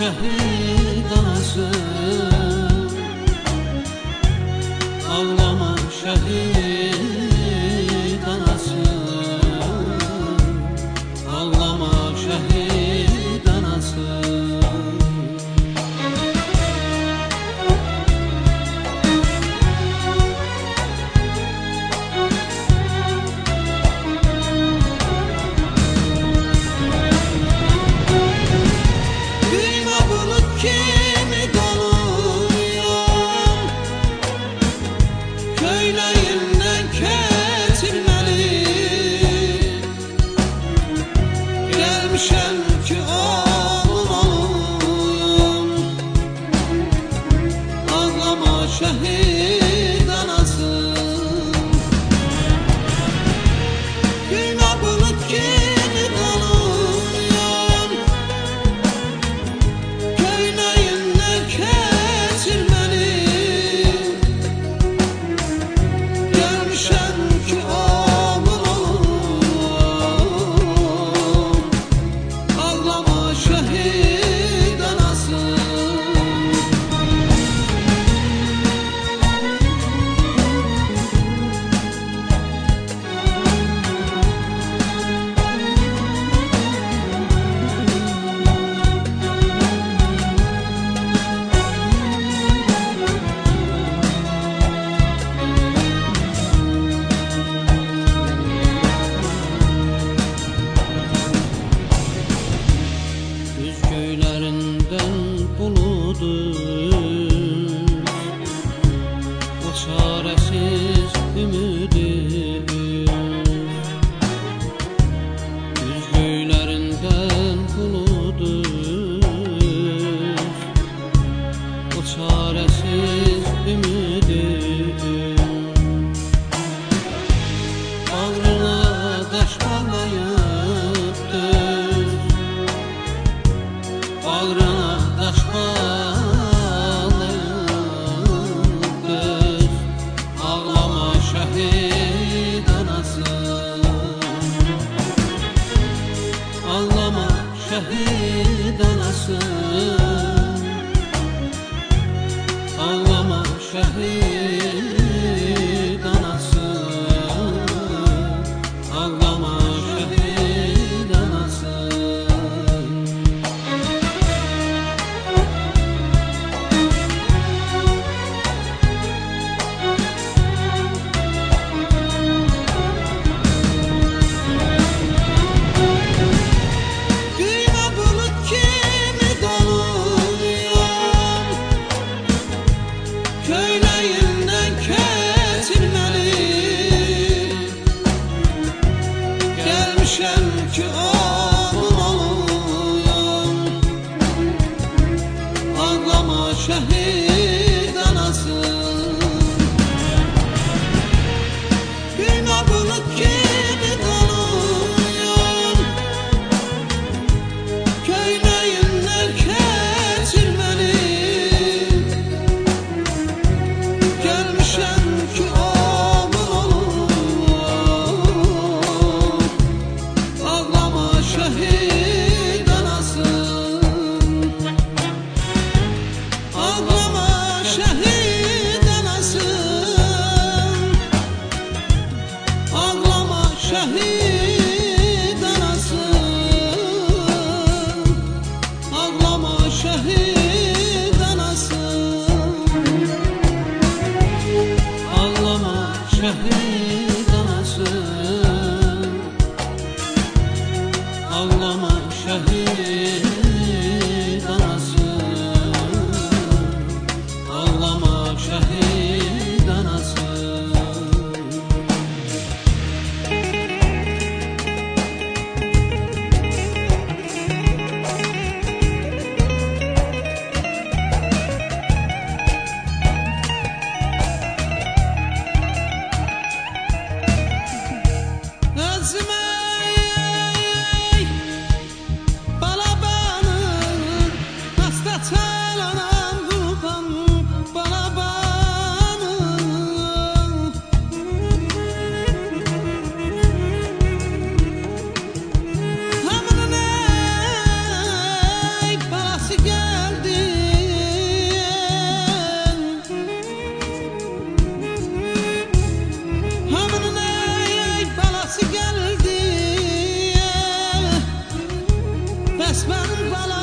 şehit anası, ağlama şehit anası, ağlama şehit anası. Gelmişem ki ağlayayım, ağlama şehit anası. Gülme bulut gibi dalıyam, köynəyimdən keçir məni. Gelmişem ki göylerinden buludur o çaresiz ümidir. Yüz göylerinden buludur o çaresiz ümidir. Bağrına taş bağlayıptır, bağrına taş bağlayıptır, ağlama şehit anası, ağlama şehit anası, ağlama şehit anası, ağlama şehit anası. Köynəyimdən keçir məni. Gəlmişəm ki ağlayayım, ağlama şehit anası. Gülmə bulut kimi dalıyam, köynəyimdən keçir məni. Gelmişem ki ağlayayım, ağlama şehit anası, ağlama şehit anası, ağlama şehit anası, ağlama şehit anası. Ağlama şehit anası, ağlama şehit anası, ağlama şehit anası. Özümey balaba resmen bela